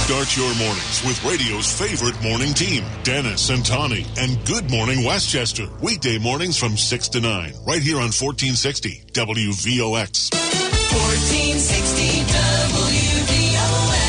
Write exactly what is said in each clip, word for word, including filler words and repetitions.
Start your mornings with radio's favorite morning team, Dennis and Tawny, and Good Morning Westchester. Weekday mornings from six to nine, right here on fourteen sixty W V O X. fourteen sixty W V O X.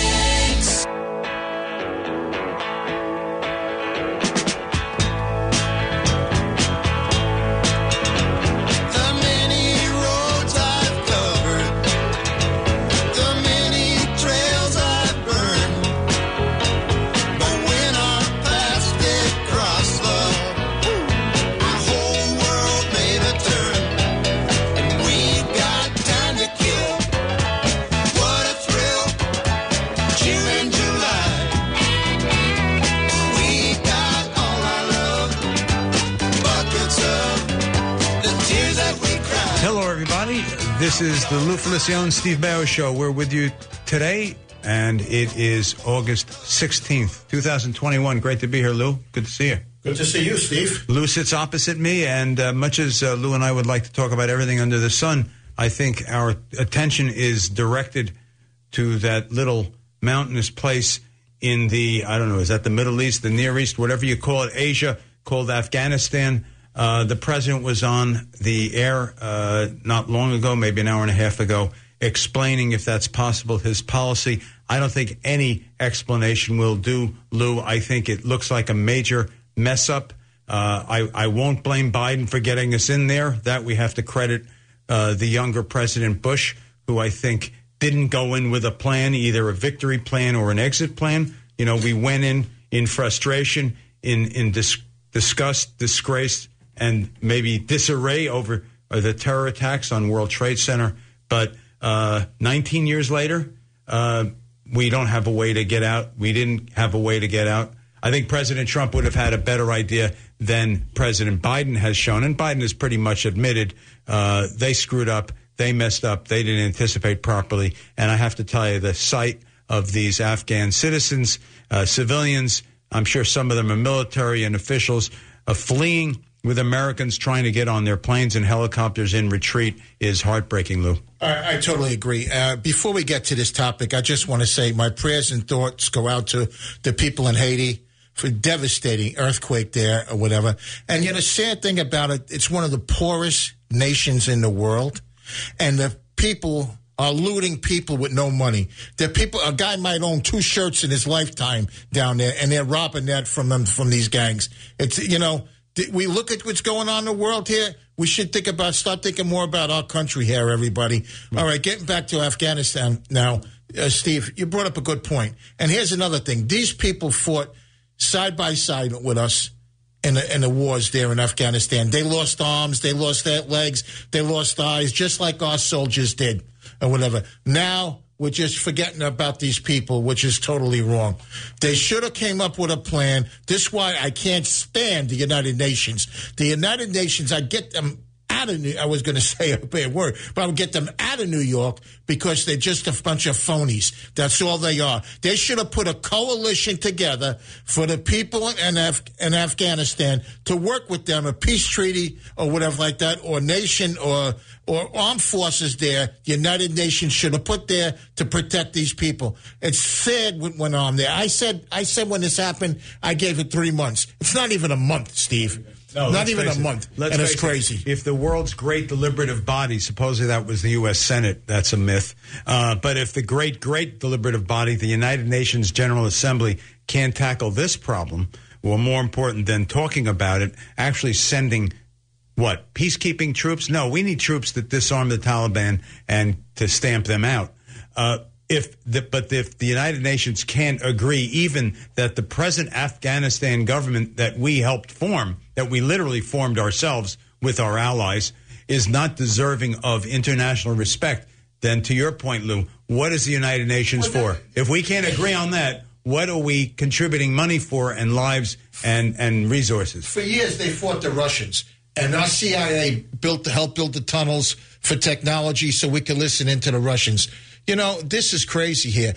This is the Lou Feliciano Steve Baio Show. We're with you today, and it is August sixteenth, twenty twenty-one. Great to be here, Lou. Good to see you. Good to see you, Steve. Lou sits opposite me, and uh, much as uh, Lou and I would like to talk about everything under the sun, I think our attention is directed to that little mountainous place in the, I don't know, is that the Middle East, the Near East, whatever you call it, Asia, called Afghanistan. Uh, the president was on the air uh, not long ago, maybe an hour and a half ago, explaining, if that's possible, his policy. I don't think any explanation will do, Lou. I think it looks like a major mess up. Uh, I, I won't blame Biden for getting us in there. That we have to credit uh, the younger President Bush, who I think didn't go in with a plan, either a victory plan or an exit plan. You know, we went in in frustration, in, in dis- disgust, disgrace, and maybe disarray over uh, the terror attacks on World Trade Center. But uh, nineteen years later, uh, we don't have a way to get out. We didn't have a way to get out. I think President Trump would have had a better idea than President Biden has shown. And Biden has pretty much admitted uh, they screwed up, they messed up, they didn't anticipate properly. And I have to tell you, the sight of these Afghan citizens, uh, civilians, I'm sure some of them are military and officials, uh, fleeing with Americans trying to get on their planes and helicopters in retreat is heartbreaking, Lou. I, I totally agree. Uh, before we get to this topic, I just want to say my prayers and thoughts go out to the people in Haiti for devastating earthquake there or whatever. And you know, the sad thing about it, it's one of the poorest nations in the world, and the people are looting people with no money. The people, a guy might own two shirts in his lifetime down there, and they're robbing that from them, from these gangs. It's, you know, we look at what's going on in the world here. We should think about, start thinking more about our country here, everybody. All right, getting back to Afghanistan now. Uh, Steve, you brought up a good point. And here's another thing. These people fought side by side with us in the, in the wars there in Afghanistan. They lost arms, they lost their legs, they lost eyes, just like our soldiers did or whatever. Now we're just forgetting about these people, which is totally wrong. They should have came up with a plan. This is why I can't stand the United Nations. The United Nations, I get them out of New I was going to say a bad word, but I would get them out of New York because they're just a bunch of phonies. That's all they are. They should have put a coalition together for the people in, Af- in Afghanistan to work with them, a peace treaty or whatever like that, or nation or or armed forces there. The United Nations should have put there to protect these people. It's sad what went on there. I said, I said when this happened, I gave it three months. It's not even a month, Steve. No, not even a it. month, let's and it's crazy. It. If the world's great deliberative body, supposedly that was the U S Senate, that's a myth. Uh, but if the great, great deliberative body, the United Nations General Assembly, can't tackle this problem, well, more important than talking about it, actually sending, what, peacekeeping troops? No, we need troops that disarm the Taliban and to stamp them out. Uh, If the, but if the United Nations can't agree even that the present Afghanistan government that we helped form, that we literally formed ourselves with our allies, is not deserving of international respect, then to your point, Lou, what is the United Nations well, for? If we can't agree on that, what are we contributing money for and lives and, and resources? For years, they fought the Russians. And our C I A built to help build the tunnels for technology so we could listen into the Russians. You know, this is crazy here.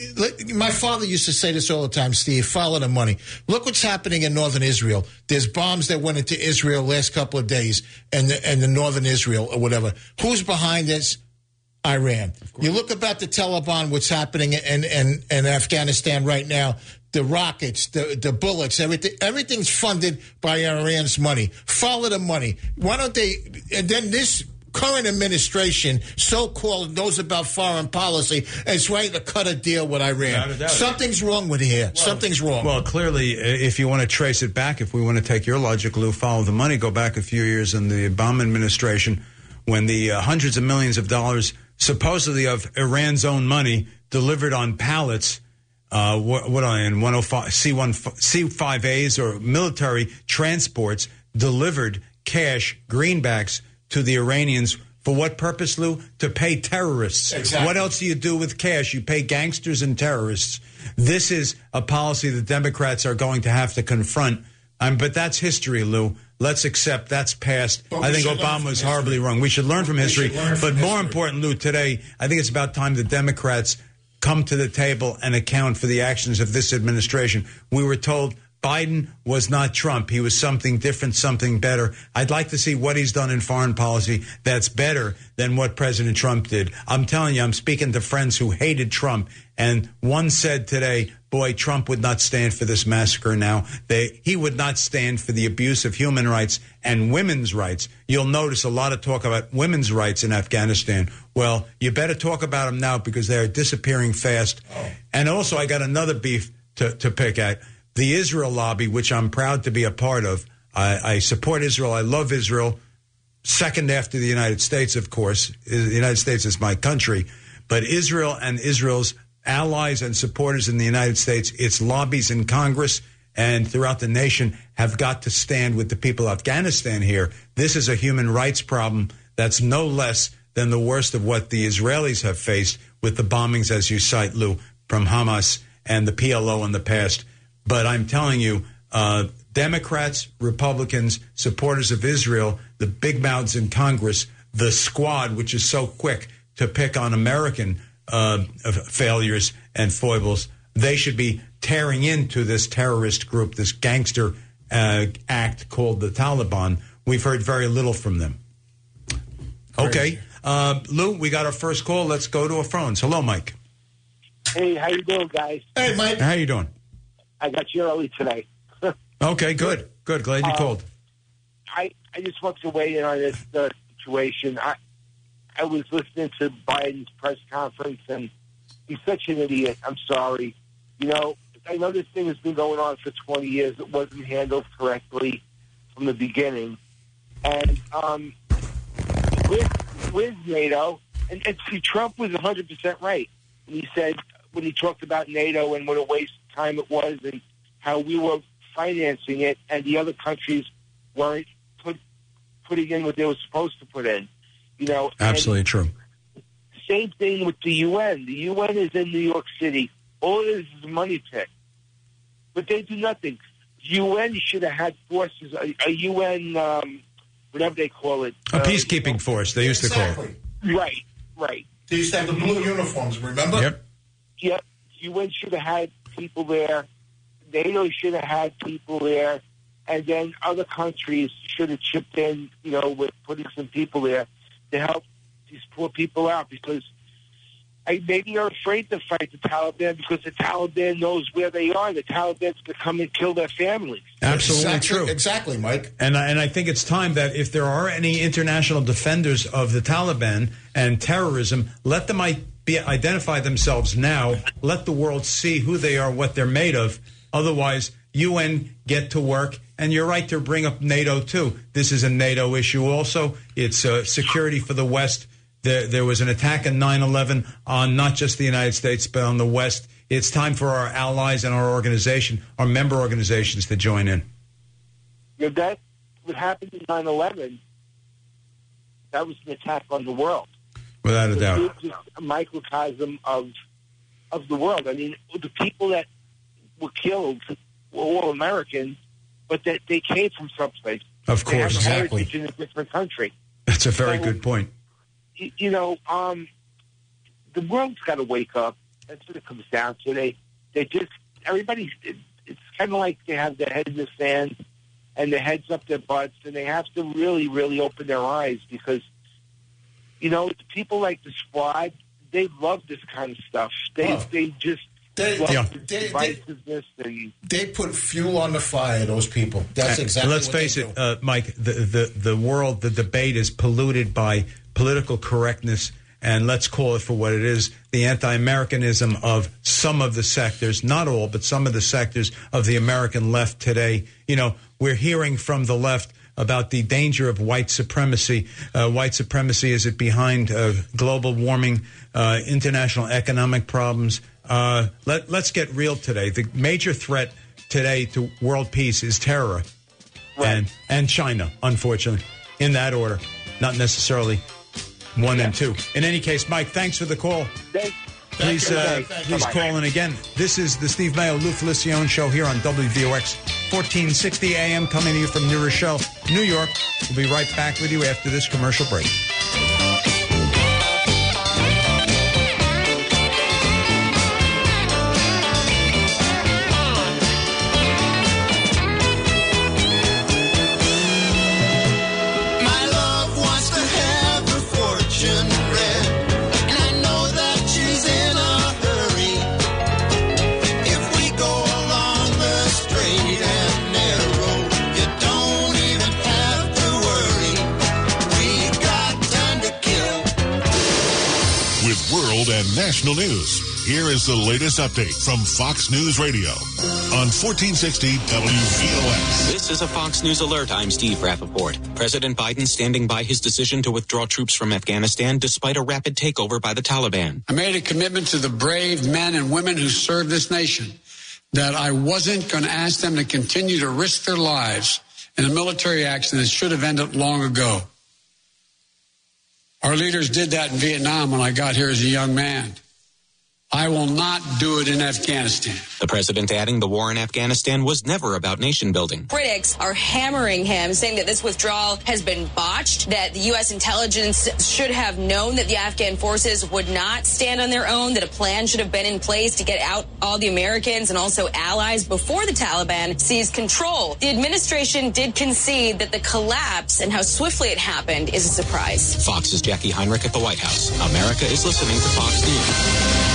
My father used to say this all the time, Steve, follow the money. Look what's happening in northern Israel. There's bombs that went into Israel last couple of days and the, and the northern Israel or whatever. Who's behind this? Iran. You look about the Taliban, what's happening in, in, in Afghanistan right now, the rockets, the, the bullets, everything, everything's funded by Iran's money. Follow the money. Why don't they, and then this current administration, so-called, knows about foreign policy, is ready to cut a deal with Iran. Something's wrong with here. Well, Something's wrong. Well, clearly, if you want to trace it back, if we want to take your logic, Lou, follow the money, go back a few years in the Obama administration when the uh, hundreds of millions of dollars, supposedly of Iran's own money, delivered on pallets, uh, what, what are in one oh five, C one, C five A's or military transports, delivered cash, greenbacks, to the Iranians. For what purpose, Lou? To pay terrorists. Exactly. What else do you do with cash? You pay gangsters and terrorists. This is a policy the Democrats are going to have to confront. Um, but that's history, Lou. Let's accept that's past. But I think Obama was horribly wrong. We should learn from history. learn but from more history. important, Lou, today, I think it's about time the Democrats come to the table and account for the actions of this administration. We were told Biden was not Trump. He was something different, something better. I'd like to see what he's done in foreign policy that's better than what President Trump did. I'm telling you, I'm speaking to friends who hated Trump, and one said today, boy, Trump would not stand for this massacre now. They, he would not stand for the abuse of human rights and women's rights. You'll notice a lot of talk about women's rights in Afghanistan. Well, you better talk about them now because they're disappearing fast. Oh. And also, I got another beef to, to pick at. The Israel lobby, which I'm proud to be a part of. I, I support Israel. I love Israel. Second after the United States, of course. The United States is my country. But Israel and Israel's allies and supporters in the United States, its lobbies in Congress and throughout the nation have got to stand with the people of Afghanistan here. This is a human rights problem that's no less than the worst of what the Israelis have faced with the bombings, as you cite, Lou, from Hamas and the P L O in the past. But I'm telling you, uh, Democrats, Republicans, supporters of Israel, the big mouths in Congress, the squad, which is so quick to pick on American uh, failures and foibles, they should be tearing into this terrorist group, this gangster uh, act called the Taliban. We've heard very little from them. Okay. Uh, Lou, we got our first call. Let's go to our phones. Hello, Mike. Hey, how you doing, guys? Hey, Mike. How you doing? I got you early today. Okay, good. Good. Glad you uh, called. I, I just want to weigh in on this uh, situation. I I was listening to Biden's press conference, and he's such an idiot. I'm sorry. You know, I know this thing has been going on for twenty years. It wasn't handled correctly from the beginning. And um, with, with NATO, and, and see, Trump was one hundred percent right when he said, when he talked about NATO and what a waste of time it was and how we were financing it and the other countries weren't put, putting in what they were supposed to put in. You know, Absolutely true. Same thing with the U N. The U N is in New York City. All it is is a money pit. But they do nothing. U N should have had forces, a, a U N, um, whatever they call it. A uh, peacekeeping you know, force, they used Exactly. to call it. Right, right. They used to have the blue uniforms, remember? Yep. Yep. U N should have had people there. NATO should have had people there. And then other countries should have chipped in, you know, with putting some people there to help these poor people out, because I, maybe you're afraid to fight the Taliban because the Taliban knows where they are. The Taliban's going to come and kill their families. Absolutely exactly, true. Exactly, Mike. And I, and I think it's time that if there are any international defenders of the Taliban and terrorism, let them I- be, identify themselves now. Let the world see who they are, what they're made of. Otherwise, U N get to work. And you're right to bring up NATO, too. This is a NATO issue also. It's uh, security for the West. There, there was an attack on nine eleven on not just the United States, but on the West. It's time for our allies and our organization, our member organizations, to join in. You know, that what happened in nine eleven, that was an attack on the world. Without a It doubt. was just a microcosm of of the world. I mean, the people that were killed were all Americans, but that they came from someplace. Of They have course. a Exactly. heritage in a different country. That's a very So- good point. You, you know, um, the world's got to wake up. That's what it comes down to. They, they just everybody's. It, it's kind of like they have their head in the sand and their heads up their butts, and they have to really, really open their eyes, because you know, people like the Squad, they love this kind of stuff. They Oh. they just They- love yeah. the They- they- divisiveness. They, They put fuel on the fire, those people. That's And exactly let's what they face do. it, uh, Mike, the, the, the world, the debate is polluted by political correctness, and let's call it for what it is, the anti-Americanism of some of the sectors, not all, but some of the sectors of the American left today. You know, we're hearing from the left about the danger of white supremacy. Uh, white supremacy, is it behind uh, global warming, uh, international economic problems? Uh, let, let's get real today. The major threat today to world peace is terror. Right. And and China, unfortunately, in that order, not necessarily one and two. In any case, Mike, thanks for the call. they, Please, you, uh, Mike. Thank you. please Bye-bye. call in again. This is the Steve Mayo, Lou Felicione Show here on W V O X, fourteen sixty A M, coming to you from New Rochelle, New York. We'll be right back with you after this commercial break. My love wants to have her fortune read, and I know that she's in a hurry. If we go along the straight and narrow, you don't even have to worry. We got time to kill. With world and national news, here is the latest update from Fox News Radio on fourteen sixty W V O X. This is a Fox News alert. I'm Steve Rappaport. President Biden standing by his decision to withdraw troops from Afghanistan despite a rapid takeover by the Taliban. I made a commitment to the brave men and women who serve this nation that I wasn't going to ask them to continue to risk their lives in a military action that should have ended long ago. Our leaders did that in Vietnam when I got here as a young man. I will not do it in Afghanistan. The president adding the war in Afghanistan was never about nation building. Critics are hammering him, saying that this withdrawal has been botched, that the U S intelligence should have known that the Afghan forces would not stand on their own, that a plan should have been in place to get out all the Americans and also allies before the Taliban seized control. The administration did concede that the collapse and how swiftly it happened is a surprise. Fox's Jackie Heinrich at the White House. America is listening to Fox News.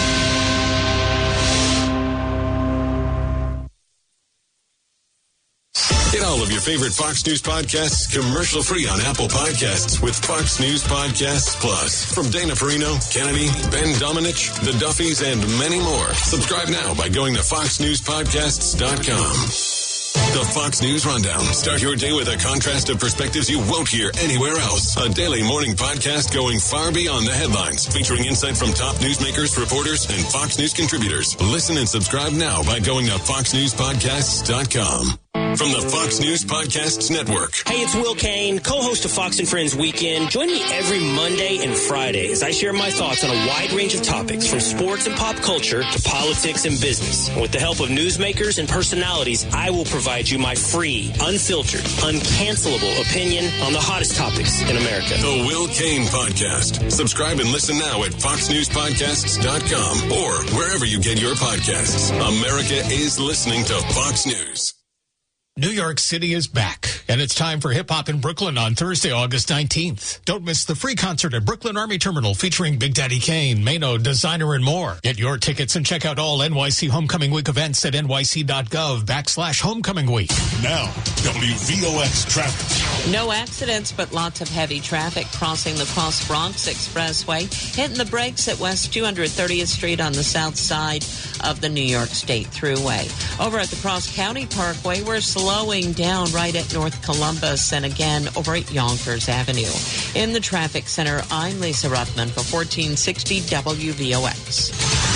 Get all of your favorite Fox News podcasts commercial-free on Apple Podcasts with Fox News Podcasts Plus. From Dana Perino, Kennedy, Ben Domenech, The Duffys, and many more. Subscribe now by going to fox news podcasts dot com. The Fox News Rundown. Start your day with a contrast of perspectives you won't hear anywhere else. A daily morning podcast going far beyond the headlines, featuring insight from top newsmakers, reporters, and Fox News contributors. Listen and subscribe now by going to fox news podcasts dot com. From the Fox News Podcasts Network. Hey, it's Will Kane, co-host of Fox and Friends Weekend. Join me every Monday and Friday as I share my thoughts on a wide range of topics, from sports and pop culture to politics and business. And with the help of newsmakers and personalities, I will provide you my free, unfiltered, uncancelable opinion on the hottest topics in America. The Will Kane Podcast. Subscribe and listen now at fox news podcasts dot com or wherever you get your podcasts. America is listening to Fox News. New York City is back, and it's time for Hip Hop in Brooklyn on Thursday, August nineteenth. Don't miss the free concert at Brooklyn Army Terminal featuring Big Daddy Kane, Mano, Designer, and more. Get your tickets and check out all N Y C Homecoming Week events at nyc.gov backslash homecoming week. Now, W V O X traffic. No accidents, but lots of heavy traffic crossing the Cross Bronx Expressway, hitting the brakes at West two hundred thirtieth Street on the south side of the New York State Thruway. Over at the Cross County Parkway, we're slowing down right at North Columbus and again over at Yonkers Avenue. In the traffic center, I'm Lisa Ruffman for fourteen sixty W V O X.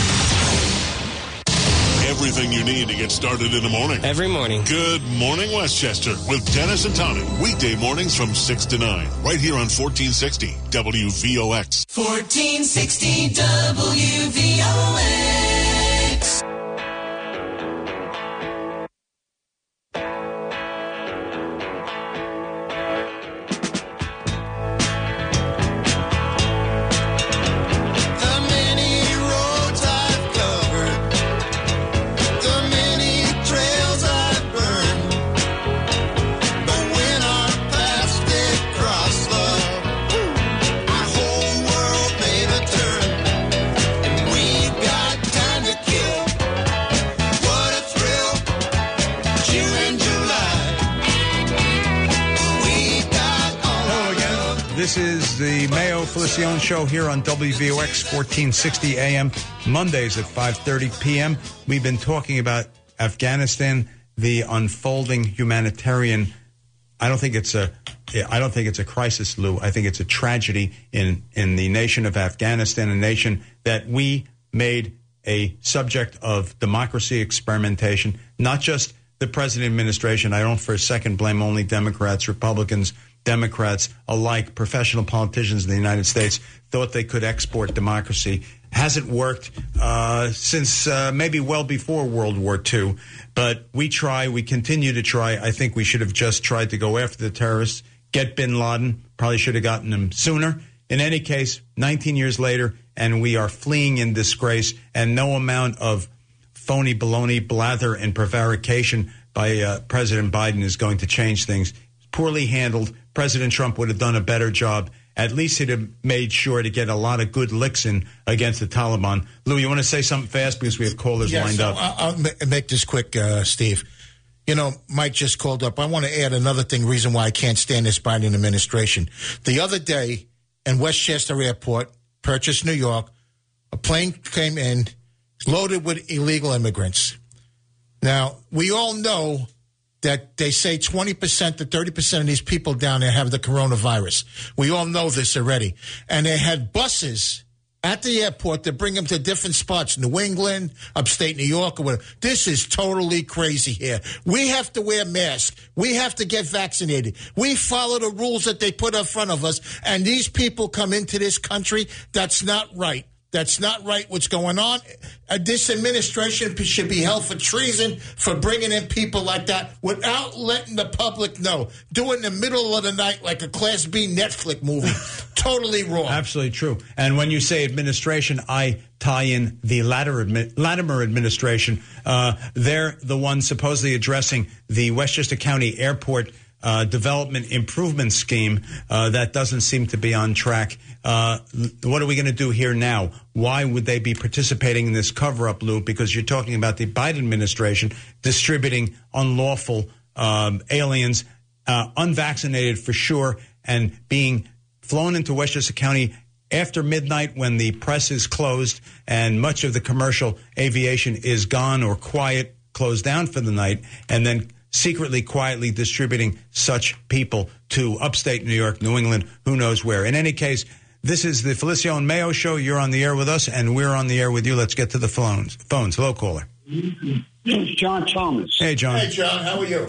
Everything you need to get started in the morning. Every morning. Good Morning Westchester with Dennis and Tommy. Weekday mornings from six to nine. Right here on fourteen sixty W V O X. fourteen sixty W V O X. The many roads I've covered, the many trails I've burned, but when our paths did cross, love, I this is the Mayo Felicione Show here on W V O X fourteen sixty A M, Mondays at five thirty p.m. We've been talking about Afghanistan, the unfolding humanitarian. I don't think it's a, I don't think it's a crisis, Lou. I think it's a tragedy in, in the nation of Afghanistan, a nation that we made a subject of democracy experimentation, not just the president administration. I don't for a second blame only Democrats, Republicans, Democrats alike. Professional politicians in the United States thought they could export democracy. Hasn't worked uh, since uh, maybe well before World War Two. But we try, we continue to try. I think we should have just tried to go after the terrorists, get bin Laden. Probably should have gotten him sooner. In any case, nineteen years later, and we are fleeing in disgrace, and no amount of phony baloney, blather, and prevarication by uh, President Biden is going to change things. Poorly handled. President Trump would have done a better job. At least he'd have made sure to get a lot of good licks in against the Taliban. Lou, you want to say something fast because we have callers yes, lined so up? I'll make this quick, uh, Steve. You know, Mike just called up. I want to add another thing, reason why I can't stand this Biden administration. The other day in Westchester Airport, Purchase, New York, a plane came in loaded with illegal immigrants. Now, we all know that they say twenty percent to thirty percent of these people down there have the coronavirus. We all know this already. And they had buses at the airport to bring them to different spots, New England, upstate New York, or whatever. This is totally crazy here. We have to wear masks. We have to get vaccinated. We follow the rules that they put in front of us, and these people come into this country. That's not right. That's not right what's going on. Uh, this administration should be held for treason for bringing in people like that without letting the public know. Do it in the middle of the night like a Class B Netflix movie. Totally wrong. Absolutely true. And when you say administration, I tie in the Latimer, Latimer administration. Uh, they're the ones supposedly addressing the Westchester County Airport Uh, development improvement scheme uh, that doesn't seem to be on track. Uh, what are we going to do here now? Why would they be participating in this cover-up, Lou? Because you're talking about the Biden administration distributing unlawful um, aliens, uh, unvaccinated for sure, and being flown into Westchester County after midnight when the press is closed and much of the commercial aviation is gone or quiet, closed down for the night, and then secretly, quietly distributing such people to upstate New York, New England, who knows where. In any case, this is the Felicione Mayo Show. You're on the air with us, and we're on the air with you. Let's get to the phones. Phones. Hello, caller. It's John Thomas. Hey, John. Hey, John. How are you?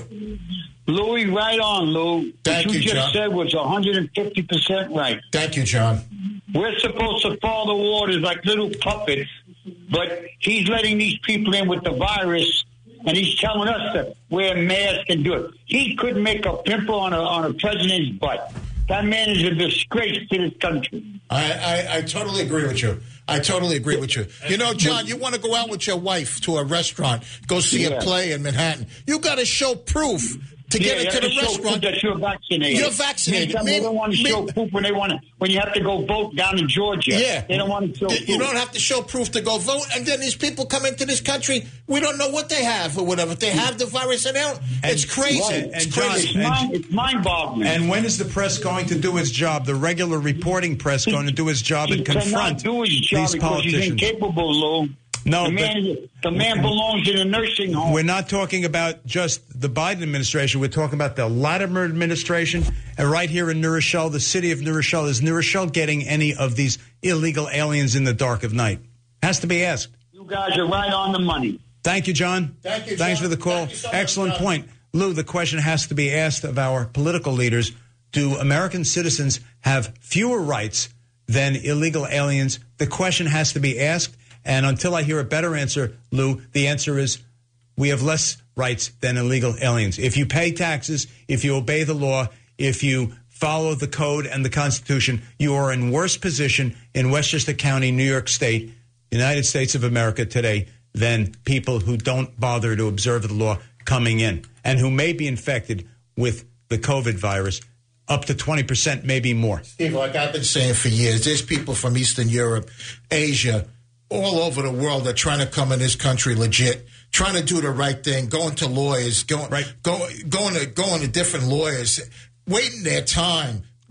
Louis, right on, Lou. Thank what you, you, just John. said was one hundred fifty percent right. Thank you, John. We're supposed to follow the orders like little puppets, but he's letting these people in with the virus, and he's telling us to wear masks and do it. He couldn't make a pimple on a on a president's butt. That man is a disgrace to this country. I, I, I totally agree with you. I totally agree with you. You know, John, you want to go out with your wife to a restaurant, go see Yeah. a play in Manhattan. You got to show proof to Yeah, get you into have the to show restaurant. proof that you're vaccinated. You're vaccinated. Some Me- they don't want to me- show proof when they want to, when you have to go vote down in Georgia. Yeah. They don't want to show You proof. don't have to show proof to go vote. And then these people come into this country, we don't know what they have or whatever. If they have the virus or they don't. It's crazy. Right. It's And John, crazy. It's mind, it's mind-boggling. And when is the press going to do its job? The regular reporting press going to do its job He and cannot confront do his job these because he's politicians? incapable, Lou. No, the but- man, is- the man belongs in a nursing home. We're not talking about just the Biden administration. We're talking about the Latimer administration. And right here in New Rochelle, the city of New Rochelle, is New Rochelle getting any of these illegal aliens in the dark of night? Has to be asked. You guys are right on the money. Thank you, John. Thank you, Thanks John. for the call. Thank you so much, Excellent John. point. Lou, the question has to be asked of our political leaders. Do American citizens have fewer rights than illegal aliens? The question has to be asked. And until I hear a better answer, Lou, the answer is we have less rights than illegal aliens. If you pay taxes, if you obey the law, if you follow the code and the Constitution, you are in worse position in Westchester County, New York State, United States of America today than people who don't bother to observe the law coming in and who may be infected with the COVID virus. Up to twenty percent, maybe more. Steve, like I've been saying for years, there's people from Eastern Europe, Asia, all over the world that are trying to come in this country legit, trying to do the right thing, going to lawyers, going, Right. go, going to going to different lawyers, waiting their time,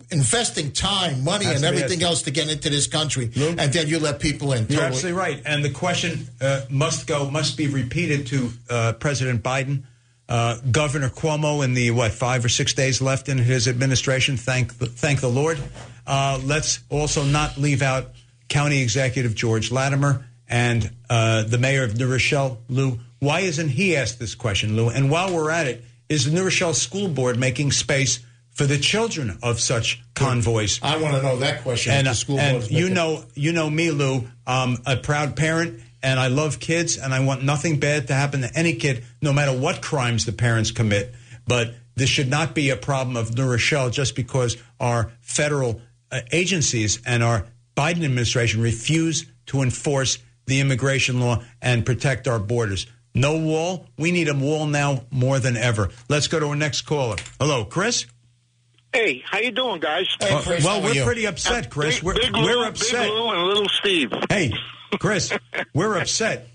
investing time, money, Has and to be everything asked. else to get into this country, Luke? and then you let people in. You're Totally. absolutely right. And the question uh, must go, must be repeated to uh, President Biden, uh, Governor Cuomo in the, what, five or six days left in his administration. Thank the, thank the Lord. Uh, let's also not leave out County Executive George Latimer and uh, the mayor of New Rochelle, Lou. Why isn't he asked this question, Lou? And while we're at it, is the New Rochelle School Board making space for the children of such convoys? I want to know that question. And, if the school and board's you making- know, you know me, Lou. I'm a proud parent, and I love kids, and I want nothing bad to happen to any kid, no matter what crimes the parents commit. But this should not be a problem of New Rochelle just because our federal uh, agencies and our Biden administration refuse to enforce the immigration law and protect our borders. No wall. We need a wall now more than ever. Let's go to our next caller. Hello, Chris. Hey, how you doing, guys? Hey, Chris, well, we're pretty upset, Chris. Big, We're, big we're Lou, upset. Big Lou and Little Steve. Hey, Chris, we're upset.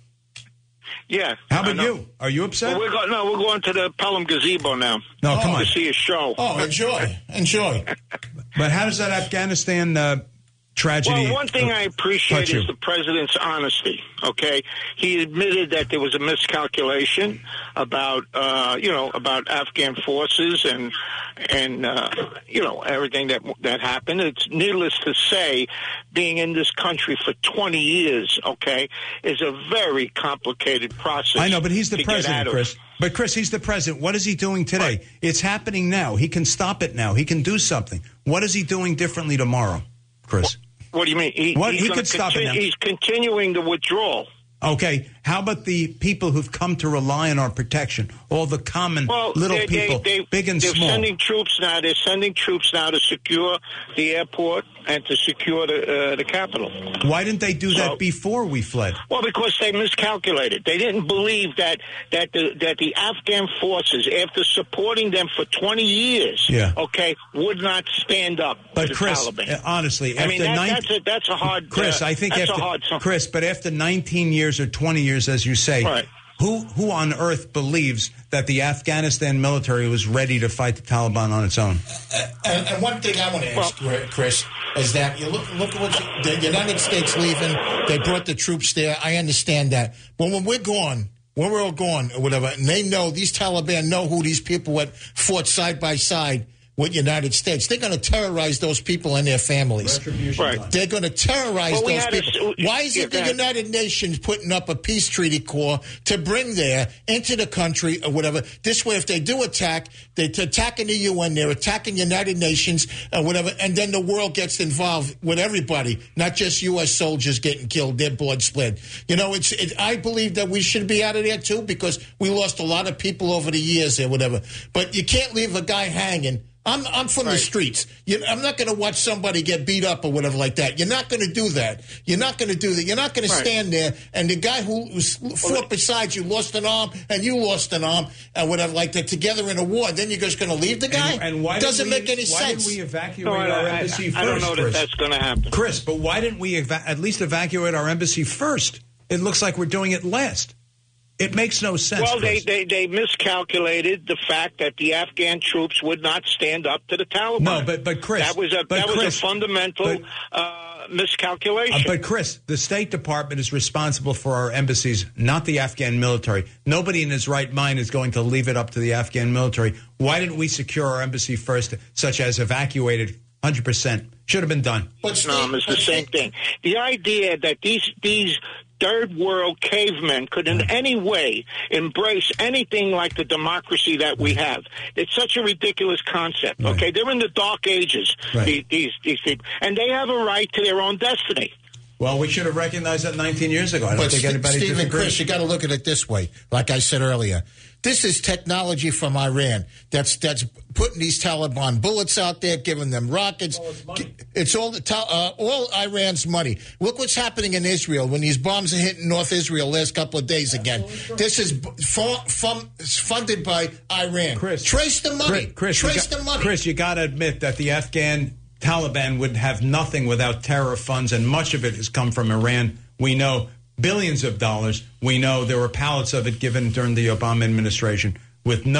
Yeah. How I about know. you? Are you upset? Well, we're go- no, we're going to the Pelham Gazebo now. No, come to on. see a show. Oh, enjoy, enjoy. But how does that Afghanistan uh, tragedy Well, one thing uh, I appreciate touch you? is the president's honesty. Okay, he admitted that there was a miscalculation about, uh, you know, about Afghan forces and and uh, you know everything that that happened. It's needless to say, being in this country for twenty years, okay, is a very complicated process. I know, but he's the to get out president, of. Chris. But, Chris, he's the president. What is he doing today? It's happening now. He can stop it now. He can do something. What is he doing differently tomorrow, Chris? What do you mean? He, What? he's He gonna could stop it continue- now. He's continuing the withdrawal. Okay, how about the people who've come to rely on our protection? All the common Well, little they, people, they, they, big and they're small. sending troops now. They're sending troops now to secure the airport and to secure the uh, the capital. Why didn't they do So- that before we fled? Well, because they miscalculated. They didn't believe that that the that the Afghan forces, after supporting them for twenty years, Yeah. okay, would not stand up But to the Chris, Taliban. uh, honestly, I after mean that, nine- that's a that's a hard. Chris, uh, I think that's after a hard. Chris, but after nineteen years or twenty years, as you say, Right. who who on earth believes that the Afghanistan military was ready to fight the Taliban on its own? And, and one thing I want to ask, Chris, is that you look look at what you, the United States leaving. They brought the troops there. I understand that, but when we're gone, when we're all gone or whatever, and they know these Taliban know who these people that fought side by side with United States, they're going to terrorize those people and their families. Right. They're going to terrorize Well, we those had a- people. Why is yeah, it the go ahead. United Nations putting up a peace treaty corps to bring there into the country or whatever? This way, if they do attack, they're attacking the U N, they're attacking United Nations or whatever, and then the world gets involved with everybody, not just U S soldiers getting killed, their blood split. You know, it's. It, I believe that we should be out of there too because we lost a lot of people over the years or whatever. But you can't leave a guy hanging. I'm I'm from the streets. You, I'm not going to watch somebody get beat up or whatever like that. You're not going to do that. You're not going to do that. You're not going to stand there and the guy who was fought beside you lost an arm and you lost an arm and whatever like that together in a war. Then you're just going to leave the guy? And, and why doesn't didn't we, make any why sense? didn't we evacuate No, I- our I- embassy I first? don't know that Chris? that's going to happen. Chris, but why didn't we eva- at least evacuate our embassy first? It looks like we're doing it last. It makes no sense. Well, they, Chris. they, they miscalculated the fact that the Afghan troops would not stand up to the Taliban. No, but but Chris, that was a but that was Chris, a fundamental but- uh, miscalculation. Uh, but Chris, the State Department is responsible for our embassies, not the Afghan military. Nobody in his right mind is going to leave it up to the Afghan military. Why didn't we secure our embassy first, such as evacuated one hundred percent? Should have been done. But no, it's the same thing. The idea that these these third world cavemen could in any way embrace anything like the democracy that we have. It's such a ridiculous concept. Right. Okay, they're in the dark ages, Right. these, these these people, and they have a right to their own destiny. Well, we should have recognized that nineteen years ago. I don't But think St- anybody Stephen, disagrees. Chris, you got to look at it this way. Like I said earlier, this is technology from Iran that's that's putting these Taliban bullets out there, giving them rockets. It's all the ta- uh, all Iran's money. Look what's happening in Israel when these bombs are hitting North Israel last couple of days again. This is b- fu- fun- funded by Iran. Chris, trace the money. Chris, Chris, you trace got- the money. Chris, you got to admit that the Afghan Taliban would have nothing without terror funds, and much of it has come from Iran. We know billions of dollars. We know there were pallets of it given during the Obama administration with no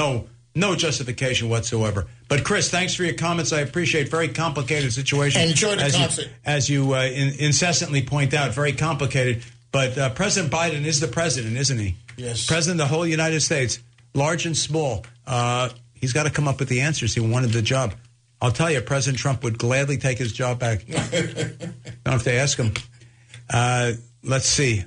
No justification whatsoever. But, Chris, thanks for your comments. I appreciate very complicated situation. Enjoy the as concert. You, as you uh, in, incessantly point out, very complicated. But uh, President Biden is the president, isn't he? Yes. President of the whole United States, large and small. Uh, he's got to come up with the answers. He wanted the job. I'll tell you, President Trump would gladly take his job back. Don't have to ask him. Uh, let's see.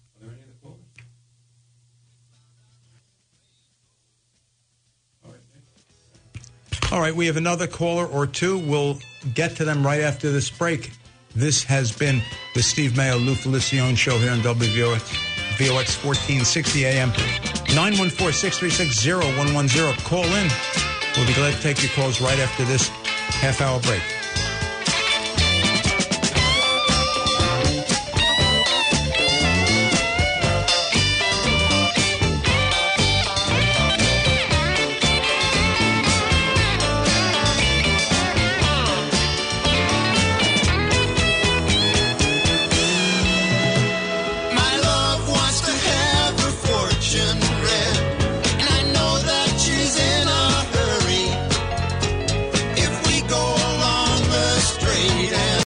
All right, we have another caller or two. We'll get to them right after this break. This has been the Steve Mayo Lou Felicione Show here on W V O X, V O X fourteen sixty A M. nine one four, six three six, zero one one zero. Call in. We'll be glad to take your calls right after this half-hour break.